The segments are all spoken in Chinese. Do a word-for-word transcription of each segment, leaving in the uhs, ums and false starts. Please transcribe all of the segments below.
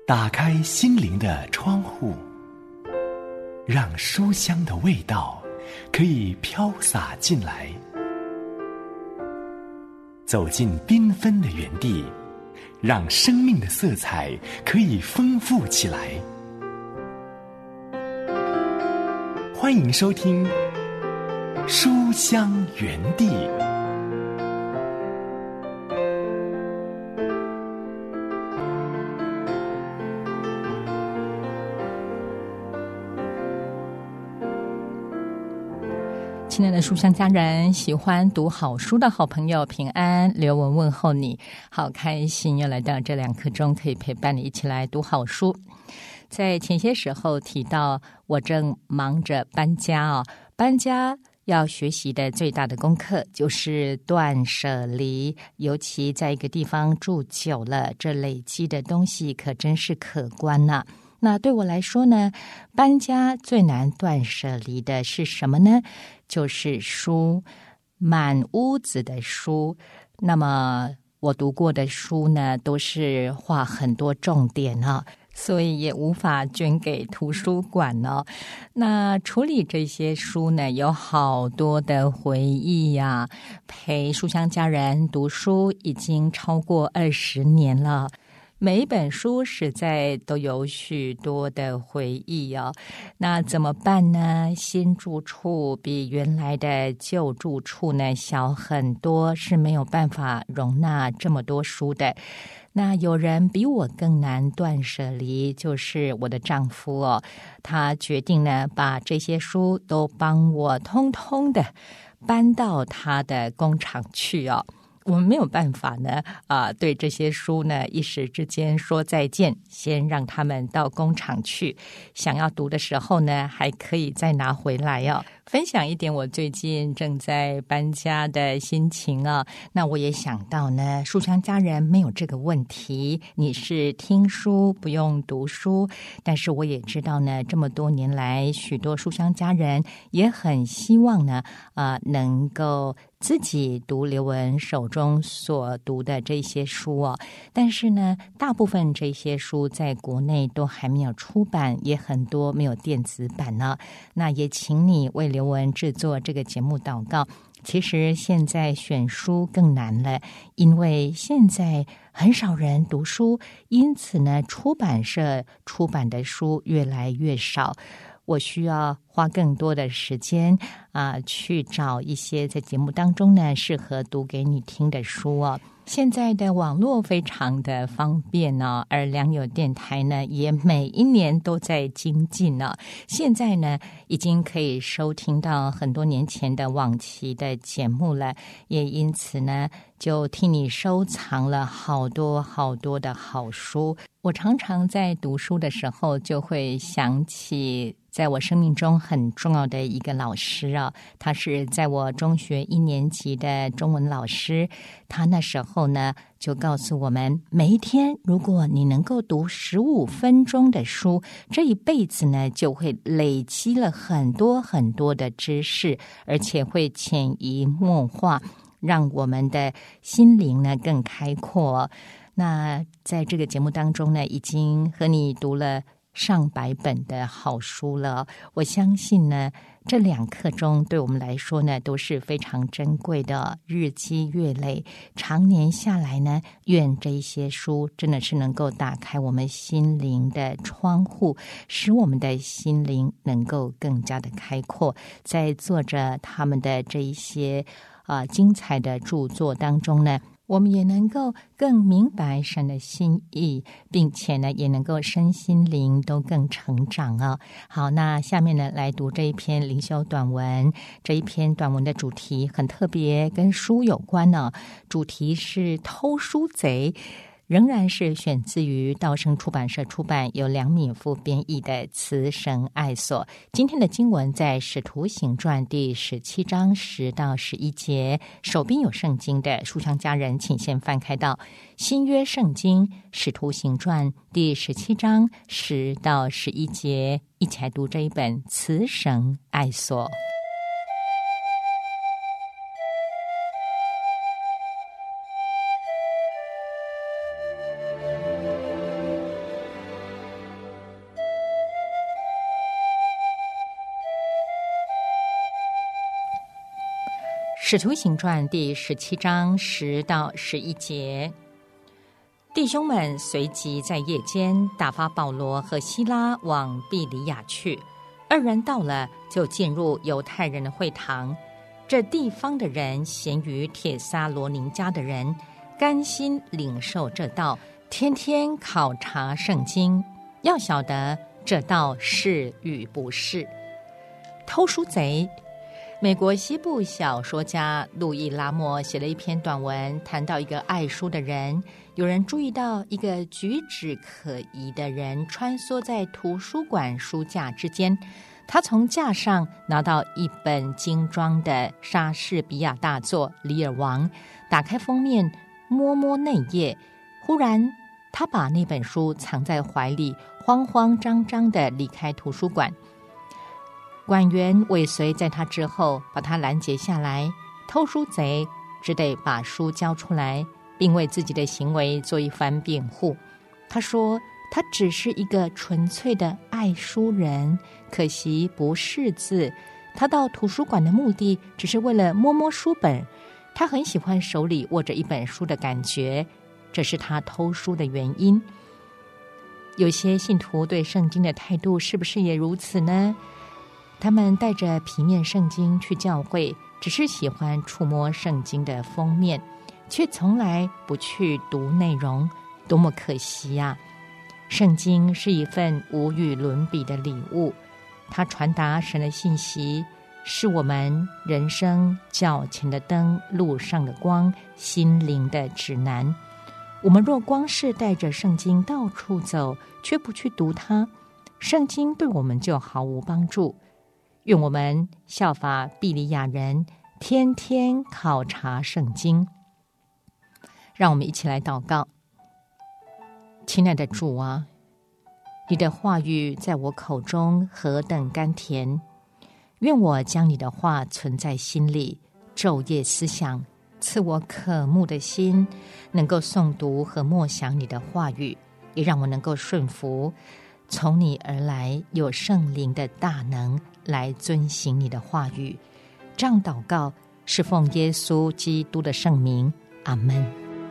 打开心灵的窗户，让书香的味道可以飘洒进来。走进缤纷的园地，让生命的色彩可以丰富起来。欢迎收听书香园地。 亲爱的书香家人，喜欢读好书的好朋友，平安，刘文问候你，好开心又来到这两刻钟，可以陪伴你一起来读好书。在前些时候提到，我正忙着搬家哦，搬家要学习的最大的功课就是断舍离，尤其在一个地方住久了，这累积的东西可真是可观呐、啊。那对我来说呢，搬家最难断舍离的是什么呢？就是书，满屋子的书。那么我读过的书呢，都是画很多重点啊，所以也无法捐给图书馆哦。那处理这些书呢，有好多的回忆呀、啊。陪书香家人读书已经超过二十年了。每一本书实在都有许多的回忆哦，那怎么办呢？新住处比原来的旧住处呢小很多，是没有办法容纳这么多书的。那有人比我更难断舍离，就是我的丈夫哦，他决定呢把这些书都帮我通通的搬到他的工厂去哦。我们没有办法呢，啊、呃，对这些书呢一时之间说再见，先让他们到工厂去，想要读的时候呢，还可以再拿回来哦。分享一点我最近正在搬家的心情啊，那我也想到呢，书香家人没有这个问题，你是听书不用读书，但是我也知道呢，这么多年来，许多书香家人也很希望呢，啊、呃，能够自己读刘文手中所读的这些书哦，但是呢，大部分这些书在国内都还没有出版，也很多没有电子版呢。那也请你为刘文制作这个节目祷告。其实现在选书更难了，因为现在很少人读书，因此呢，出版社出版的书越来越少。我需要花更多的时间啊、呃，去找一些在节目当中呢适合读给你听的书哦。现在的网络非常的方便呢、哦，而良友电台呢也每一年都在精进呢、哦。现在呢已经可以收听到很多年前的往期的节目了，也因此呢就替你收藏了好多好多的好书。我常常在读书的时候就会想起在我生命中很重要的一个老师啊，他是在我中学一年级的中文老师。他那时候呢就告诉我们，每一天如果你能够读十五分钟的书，这一辈子呢就会累积了很多很多的知识，而且会潜移默化，让我们的心灵呢更开阔。那在这个节目当中呢，已经和你读了上百本的好书了。我相信呢，这两刻钟对我们来说呢都是非常珍贵的，日积月累，常年下来呢，愿这些书真的是能够打开我们心灵的窗户，使我们的心灵能够更加的开阔。在作者他们的这一些啊、呃、精彩的著作当中呢，我们也能够更明白神的心意，并且呢，也能够身心灵都更成长啊。好，那下面呢，来读这一篇灵修短文。这一篇短文的主题很特别，跟书有关呢、啊。主题是偷书贼。仍然是选自于道生出版社出版，由梁敏夫编译的《慈神爱所》。今天的经文在《使徒行传》第十七章十到十一节。手边有圣经的书香家人，请先翻开到新约圣经《使徒行传》第十七章十到十一节，一起来读这一本《慈神爱所》。 使徒行传第十七章十到十一节，弟兄们随即在夜间打发保罗和西拉往庇里亚去。二人到了，就进入犹太人的会堂。这地方的人咸于帖撒罗尼迦的人，甘心领受这道，天天考察圣经，要晓得这道是与不是。偷书贼。美国西部小说家路易拉莫写了一篇短文，谈到一个爱书的人。有人注意到一个举止可疑的人穿梭在图书馆书架之间，他从架上拿到一本精装的莎士比亚大作《李尔王》，打开封面摸摸内页，忽然他把那本书藏在怀里，慌慌张张地离开图书馆。管员尾随在他之后，把他拦截下来。偷书贼只得把书交出来，并为自己的行为做一番辩护。他说他只是一个纯粹的爱书人，可惜不识字。他到图书馆的目的只是为了摸摸书本，他很喜欢手里握着一本书的感觉，这是他偷书的原因。有些信徒对圣经的态度是不是也如此呢？他们带着平面圣经去教会，只是喜欢触摸圣经的封面，却从来不去读内容，多么可惜啊！圣经是一份无与伦比的礼物，它传达神的信息，是我们人生脚前的灯，路上的光，心灵的指南。我们若光是带着圣经到处走，却不去读它，圣经对我们就毫无帮助。愿我们效法庇里亚人，天天考察圣经。让我们一起来祷告。亲爱的主啊，你的话语在我口中何等甘甜，愿我将你的话存在心里，昼夜思想，赐我渴慕的心，能够诵读和默想你的话语，也让我能够顺服从你而来有圣灵的大能，来遵行你的话语。这样祷告是奉耶稣基督的圣名，阿们。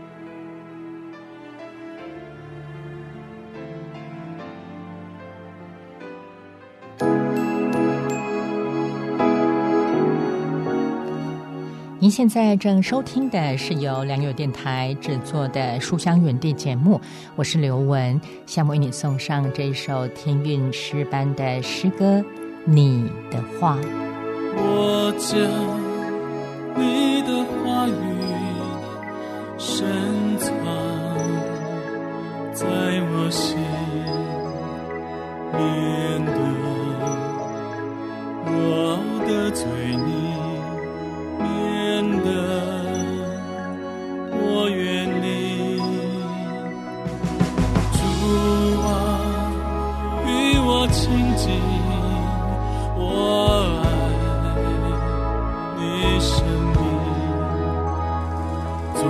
您现在正收听的是由良友电台制作的书香园地节目，我是刘雯，下面为你送上这一首天韵诗班的诗歌《你的话》。 我将你的话语深藏在我心，免得我得罪你，免得我远离。主啊，与我亲近，我爱你生命，做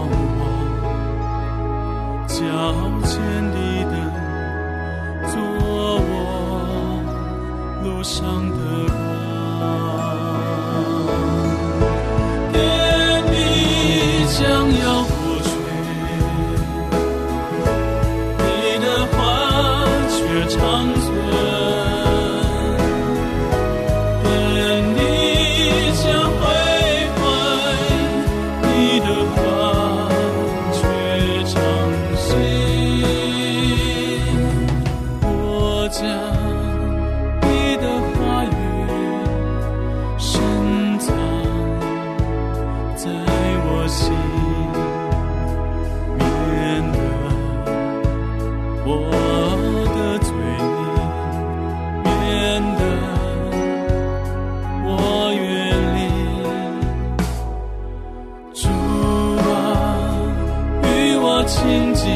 我脚前的灯，做我路上的光。将要过去，你的话却长存，愿你将毁坏，你的话却长新。我将你的话语深藏在我心，免得我得罪你，免得我远离。主啊，与我亲近，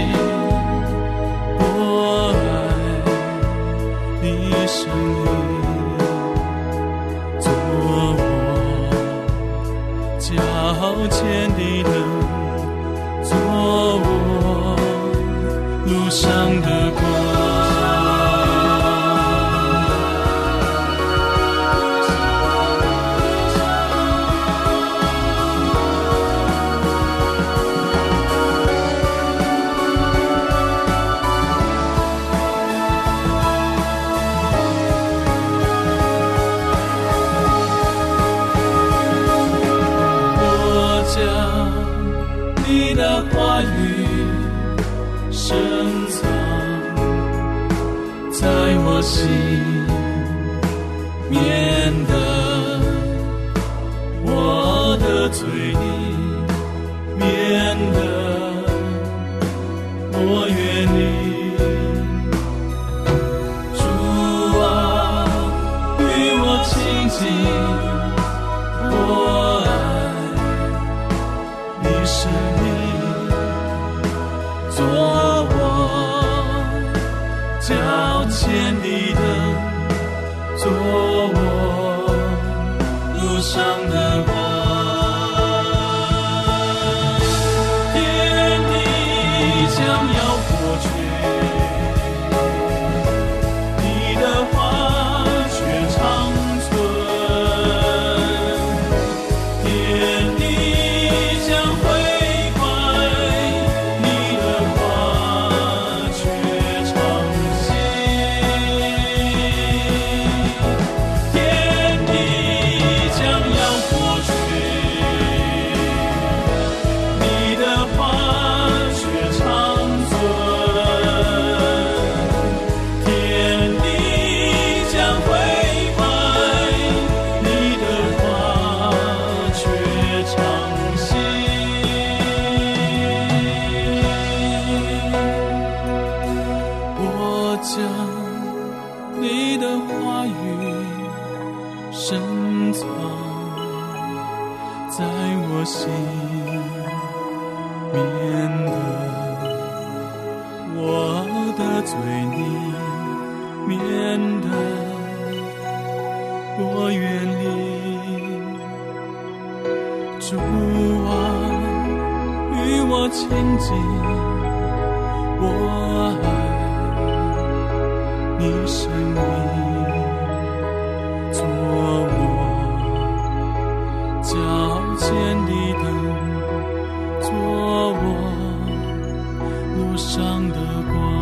我爱你生命，做我脚前的灯，做我路上的光。 深藏在我心，免得我的罪孽，免得我远离。主啊，与我亲近，我爱你生命，做我脚前的灯，做我路上的光。天地将要过去，你的话却长存。天地将毁坏，你的话却长新。天地将要过去，你的话却长存。天地将毁坏，你的话却长新。我将你的话语深藏在我心，免得我的罪孽，免得我远离。主啊，与我亲近，我爱你生命，做我脚前的灯，做我路上的光。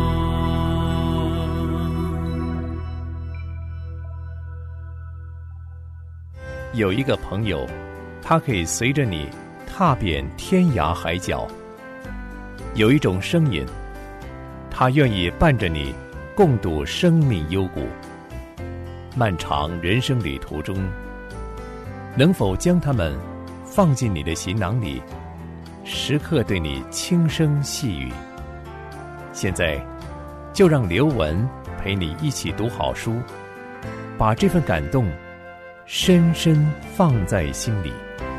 有一个朋友，他可以随着你踏遍天涯海角。有一种声音，他愿意伴着你共度生命幽谷。漫长人生旅途中，能否将他们放进你的行囊里，时刻对你轻声细语？现在就让刘文陪你一起读好书，把这份感动深深放在心里。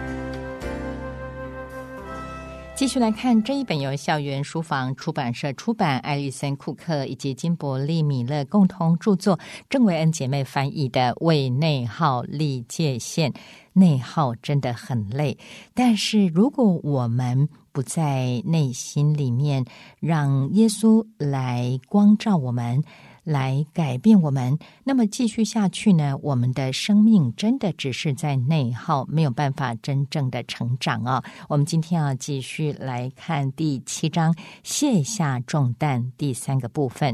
继续来看这一本由校园书房出版社出版，艾丽森·库克以及金伯利·米勒共同著作，郑维恩姐妹翻译的《为内耗立界限》。内耗真的很累，但是如果我们不在内心里面让耶稣来光照我们，来改变我们，那么继续下去呢，我们的生命真的只是在内耗，没有办法真正的成长啊。我们今天要继续来看第七章，卸下重担，第三个部分。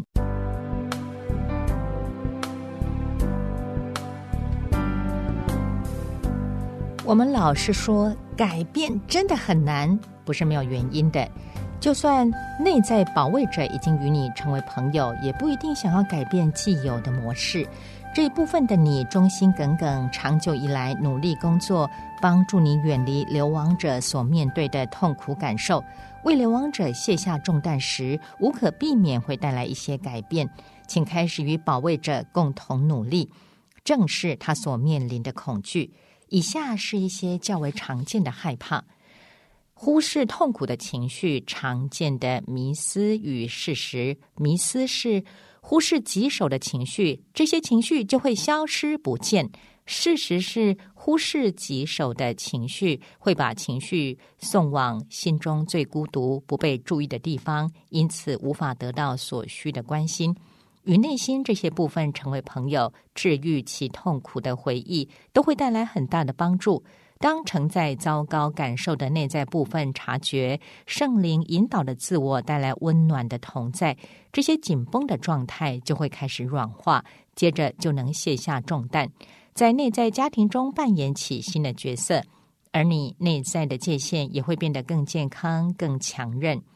我们老是说改变真的很难，不是没有原因的。就算内在保卫者已经与你成为朋友，也不一定想要改变既有的模式。这一部分的你忠心耿耿，长久以来努力工作，帮助你远离流亡者所面对的痛苦感受。为流亡者卸下重担时，无可避免会带来一些改变。请开始与保卫者共同努力，正视他所面临的恐惧。以下是一些较为常见的害怕：忽视痛苦的情绪，常见的迷思与事实。迷思是忽视棘手的情绪，这些情绪就会消失不见。事实是忽视棘手的情绪，会把情绪送往心中最孤独、不被注意的地方，因此无法得到所需的关心。与内心这些部分成为朋友，治愈其痛苦的回忆，都会带来很大的帮助。当承载糟糕感受的内在部分察觉圣灵引导的自我带来温暖的同在，这些紧绷的状态就会开始软化，接着就能卸下重担，在内在家庭中扮演起新的角色，而你内在的界限也会变得更健康、更强韧。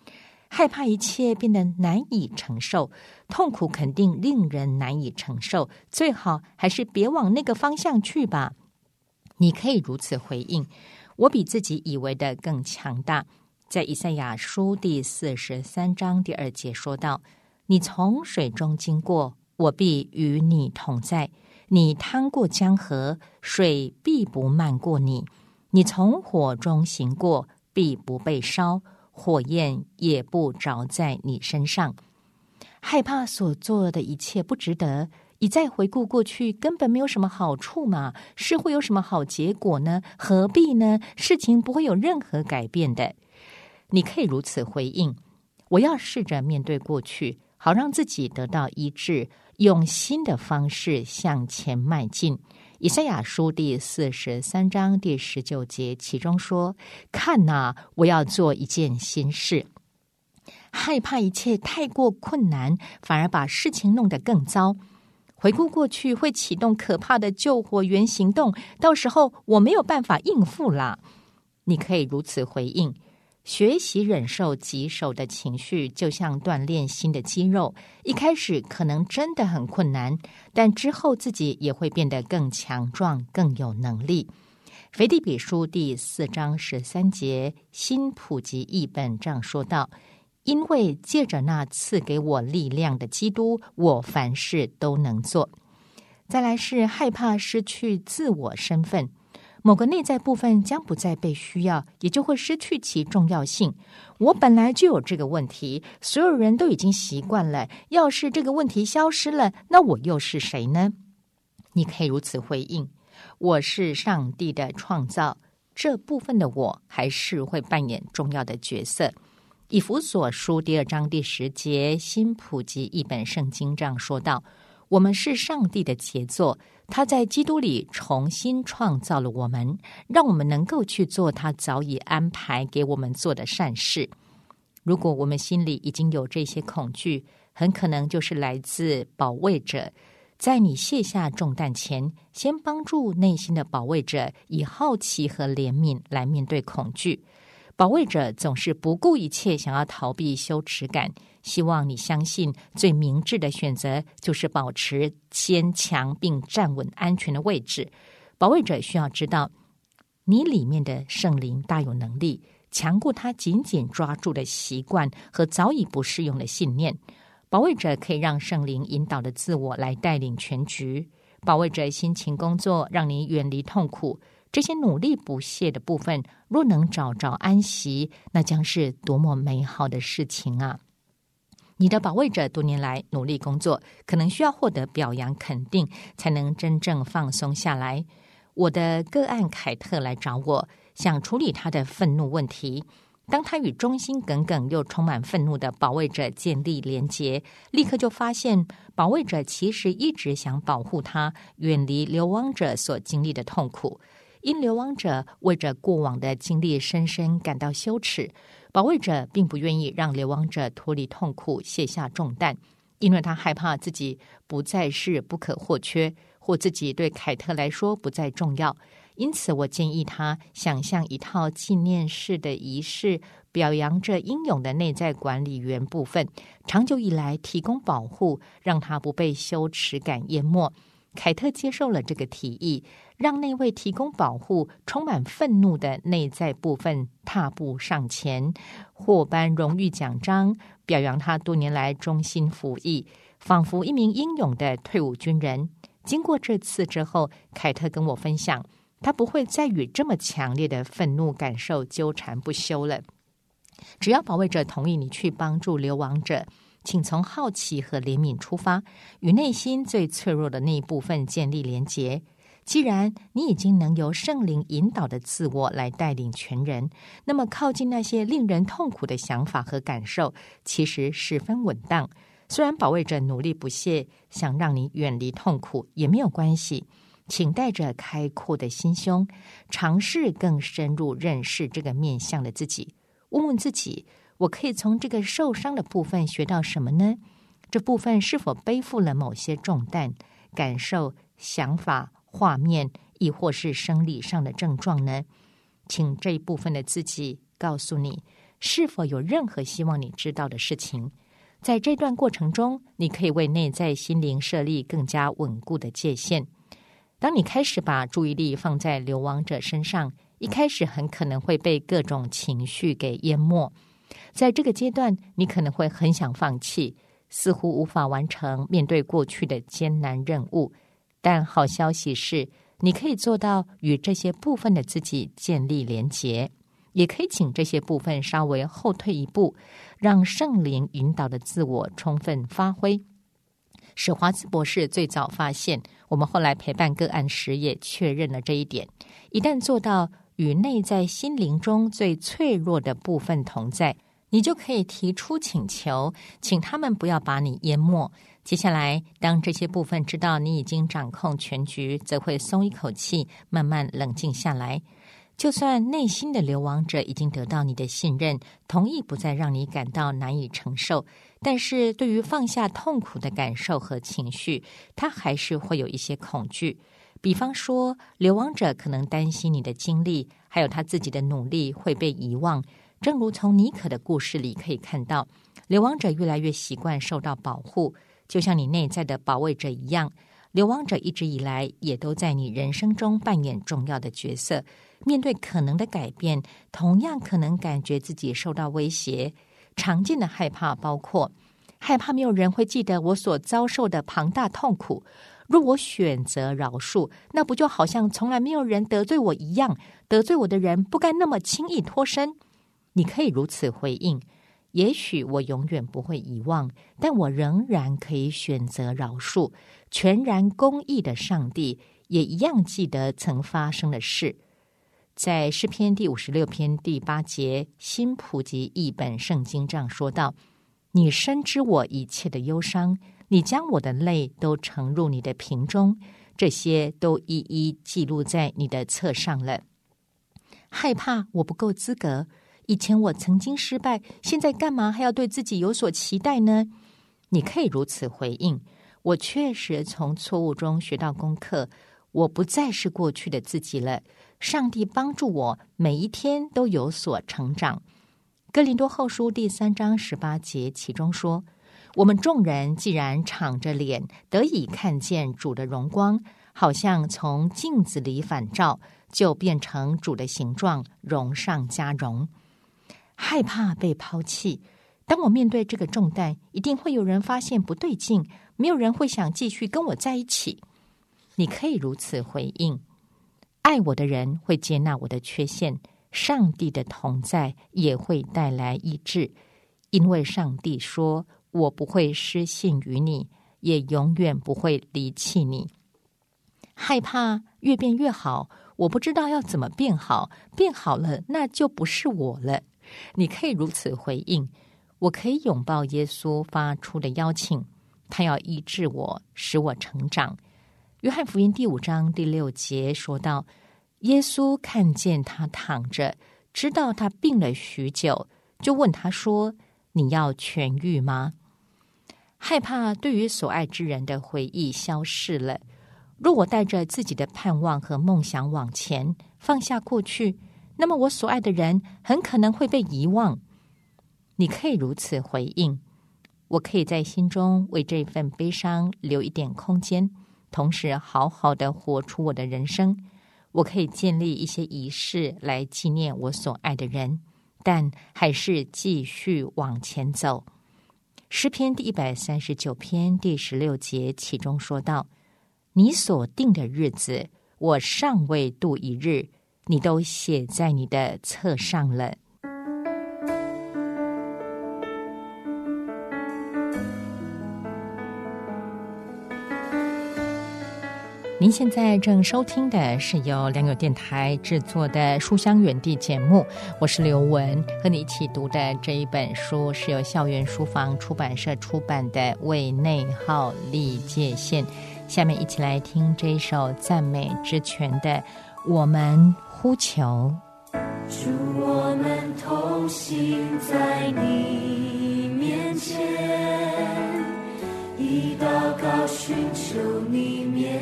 害怕一切变得难以承受，痛苦肯定令人难以承受，最好还是别往那个方向去吧。你可以如此回应：我比自己以为的更强大。在以赛亚书第四十三章第二节说道：你从水中经过，我必与你同在；你趟过江河，水必不漫过你；你从火中行过，必不被烧，火焰也不着在你身上。害怕所做的一切不值得，一再回顾过去根本没有什么好处嘛，是会有什么好结果呢？何必呢？事情不会有任何改变的。你可以如此回应：我要试着面对过去，好让自己得到医治，用新的方式向前迈进。以赛亚书第四十三章第十九节其中说：看哪，我要做一件新事。害怕一切太过困难，反而把事情弄得更糟。回顾过去会启动可怕的救火员行动，到时候我没有办法应付啦。你可以如此回应：学习忍受棘手的情绪，就像锻炼新的肌肉，一开始可能真的很困难，但之后自己也会变得更强壮，更有能力。腓立比书第四章十三节新普及译本这样说道：因为借着那赐给我力量的基督，我凡事都能做。再来是害怕失去自我身份，某个内在部分将不再被需要，也就会失去其重要性。我本来就有这个问题，所有人都已经习惯了，要是这个问题消失了，那我又是谁呢？你可以如此回应：我是上帝的创造，这部分的我还是会扮演重要的角色。以弗所书第二章第十节新普及译本圣经这样说道：我们是上帝的杰作，他在基督里重新创造了我们，让我们能够去做他早已安排给我们做的善事。如果我们心里已经有这些恐惧，很可能就是来自保卫者。在你卸下重担前，先帮助内心的保卫者以好奇和怜悯来面对恐惧。保卫者总是不顾一切想要逃避羞耻感，希望你相信最明智的选择就是保持坚强并站稳安全的位置。保卫者需要知道，你里面的圣灵大有能力，强过他紧紧抓住的习惯和早已不适用的信念。保卫者可以让圣灵引导的自我来带领全局。保卫者辛勤工作，让你远离痛苦。这些努力不懈的部分，若能找着安息，那将是多么美好的事情啊！你的保卫者多年来努力工作，可能需要获得表扬肯定，才能真正放松下来。我的个案凯特来找我，想处理他的愤怒问题。当他与忠心耿耿又充满愤怒的保卫者建立连结，立刻就发现保卫者其实一直想保护他，远离流亡者所经历的痛苦。因流亡者为着过往的经历深深感到羞耻，保卫者并不愿意让流亡者脱离痛苦，卸下重担，因为他害怕自己不再是不可或缺，或自己对凯特来说不再重要。因此我建议他想象一套纪念式的仪式，表扬着英勇的内在管理员部分，长久以来提供保护，让他不被羞耻感淹没。凯特接受了这个提议，让那位提供保护、充满愤怒的内在部分踏步上前，获颁荣誉奖章，表扬他多年来忠心服役，仿佛一名英勇的退伍军人。经过这次之后，凯特跟我分享，他不会再与这么强烈的愤怒感受纠缠不休了。只要保卫者同意你去帮助流亡者，请从好奇和怜悯出发，与内心最脆弱的那一部分建立连结。既然你已经能由圣灵引导的自我来带领全人，那么靠近那些令人痛苦的想法和感受，其实十分稳当。虽然保卫者努力不懈，想让你远离痛苦，也没有关系。请带着开阔的心胸，尝试更深入认识这个面向的自己。问问自己，我可以从这个受伤的部分学到什么呢？这部分是否背负了某些重担、感受、想法、画面，亦或是生理上的症状呢？请这一部分的自己告诉你， 是否有任何希望你知道的事情？在这段过程中，你可以为内在心灵设立更加稳固的界限。当你开始把注意力放在流亡者身上，一开始很可能会被各种情绪给淹没。在这个阶段，你可能会很想放弃，似乎无法完成面对过去的艰难任务。但好消息是，你可以做到与这些部分的自己建立连结，也可以请这些部分稍微后退一步，让圣灵引导的自我充分发挥。史华兹博士最早发现，我们后来陪伴个案时也确认了这一点。一旦做到与内在心灵中最脆弱的部分同在，你就可以提出请求，请他们不要把你淹没。接下来，当这些部分知道你已经掌控全局，则会松一口气，慢慢冷静下来。就算内心的流亡者已经得到你的信任，同意不再让你感到难以承受，但是对于放下痛苦的感受和情绪，他还是会有一些恐惧。比方说，流亡者可能担心你的经历，还有他自己的努力会被遗忘。正如从尼可的故事里可以看到，流亡者越来越习惯受到保护，就像你内在的保卫者一样。流亡者一直以来也都在你人生中扮演重要的角色，面对可能的改变，同样可能感觉自己受到威胁。常见的害怕包括害怕没有人会记得我所遭受的庞大痛苦，若我选择饶恕，那不就好像从来没有人得罪我一样，得罪我的人不该那么轻易脱身。你可以如此回应，也许我永远不会遗忘，但我仍然可以选择饶恕。全然公义的上帝也一样记得曾发生的事。在诗篇第五十六篇第八节，新普及译本圣经这样说道：你深知我一切的忧伤，你将我的泪都盛入你的瓶中，这些都一一记录在你的册上了。害怕我不够资格，以前我曾经失败，现在干嘛还要对自己有所期待呢？你可以如此回应：我确实从错误中学到功课，我不再是过去的自己了。上帝帮助我每一天都有所成长。哥林多后书第三章十八节其中说：我们众人既然敞着脸得以看见主的荣光，好像从镜子里反照，就变成主的形状，荣上加荣。害怕被抛弃，当我面对这个重担，一定会有人发现不对劲，没有人会想继续跟我在一起。你可以如此回应：爱我的人会接纳我的缺陷，上帝的同在也会带来医治，因为上帝说，我不会失信于你，也永远不会离弃你。害怕越变越好，我不知道要怎么变好，变好了那就不是我了。你可以如此回应：我可以拥抱耶稣发出的邀请，他要医治我，使我成长。约翰福音第五章第六节说到，耶稣看见他躺着，知道他病了许久，就问他说：你要痊愈吗？害怕对于所爱之人的回忆消逝了。若我带着自己的盼望和梦想往前，放下过去，那么我所爱的人很可能会被遗忘。你可以如此回应：我可以在心中为这份悲伤留一点空间，同时好好的活出我的人生。我可以建立一些仪式来纪念我所爱的人，但还是继续往前走。诗篇第一百三十九篇第十六节其中说道：你所定的日子，我尚未度一日，你都写在你的册上了。您现在正收听的是由良友电台制作的书香远地节目，我是刘文，和你一起读的这一本书是由校园书房出版社出版的《为内耗立界限》。下面一起来听这一首赞美之泉的《我们呼求》。 主，我们同行在你面前，以祷告寻求你面，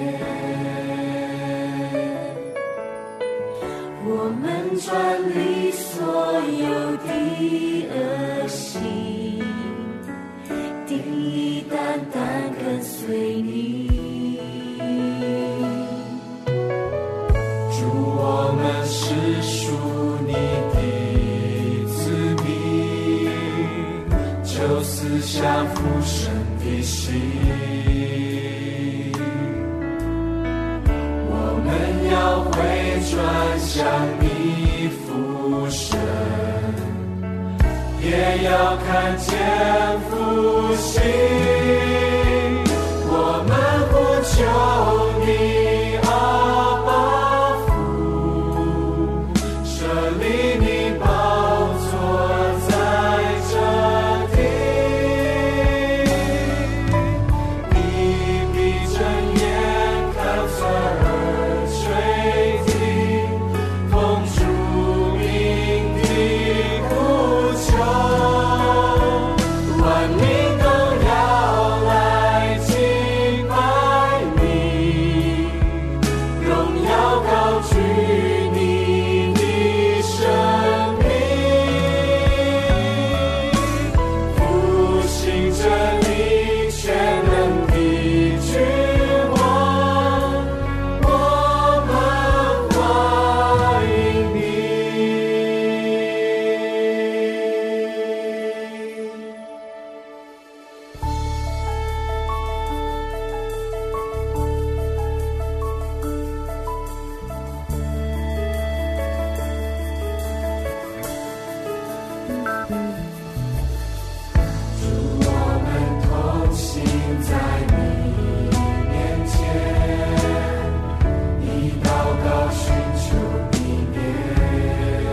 我们转离所有的定义单单跟随你。 主，我们是属你的子民，就思想父神的心。我们要回转向你父神，也要看见复兴。我们呼求你，阿爸父，设立你宝座在这地。你闭着眼看侧耳垂听，奉主名的呼求，万民都要来敬拜你，荣耀高举你的生命，复兴着你全能的君王，我们欢迎你。主，我们同行在你面前，以祷告寻求你面，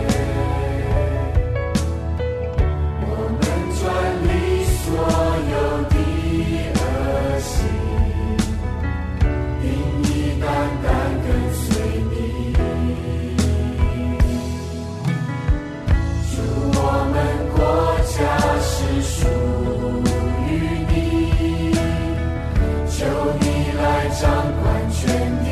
我们转离所有的恶行，定义单单跟随你。主，我们国家是属于你，求你来掌管全地，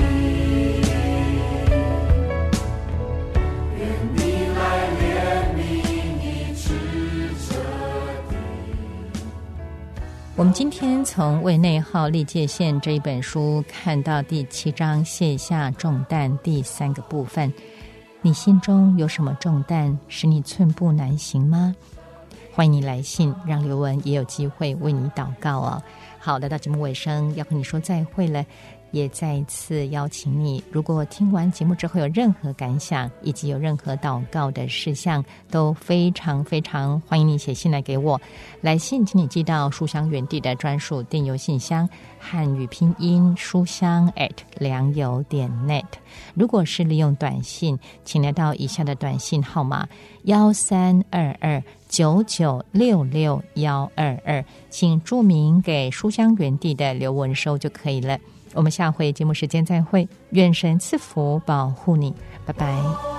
愿你来怜悯医治这地。 我们今天从为内号历界线这一本书看到第七章卸下重担第三个部分，你心中有什么重担使你寸步难行吗？欢迎你来信，让刘文也有机会为你祷告哦。好，来到节目尾声，要和你说再会了，也再一次邀请你，如果听完节目之后有任何感想，以及有任何祷告的事项，都非常非常欢迎你写信来给我。来信请你寄到书香园地的专属电邮信箱，汉语拼音书香 at 良友点 net。 如果是利用短信，请来到以下的短信号码幺三二二九九六六幺二二，请注明给书香园地的刘文收就可以了。我们下回节目时间再会，愿神赐福保护你，拜拜。